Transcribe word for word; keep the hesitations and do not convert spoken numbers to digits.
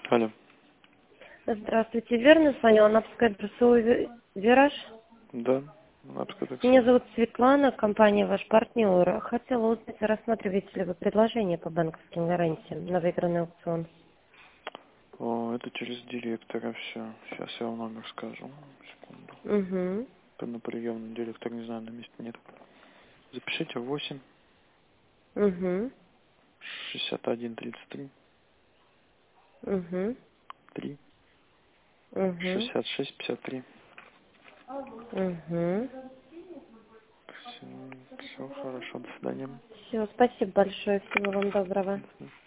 Алло. Здравствуйте, верно звоню? Анапская ДРСУ Ви- «Вираж». Да, Анапское Меня такси. зовут Светлана, компания «Ваш партнер». Хотела узнать, рассматриваете ли вы предложение по банковским гарантиям на выигранный аукцион? О, это через директора все. Сейчас я вам номер скажу. Секунду. Угу, Это на приемном директор, не знаю, на месте нет. Запишите восемь угу, шестьдесят один тридцать три угу, три угу, шестьдесят шесть пятьдесят три. угу. Все, хорошо, до свидания. Все, спасибо большое, всего вам доброго.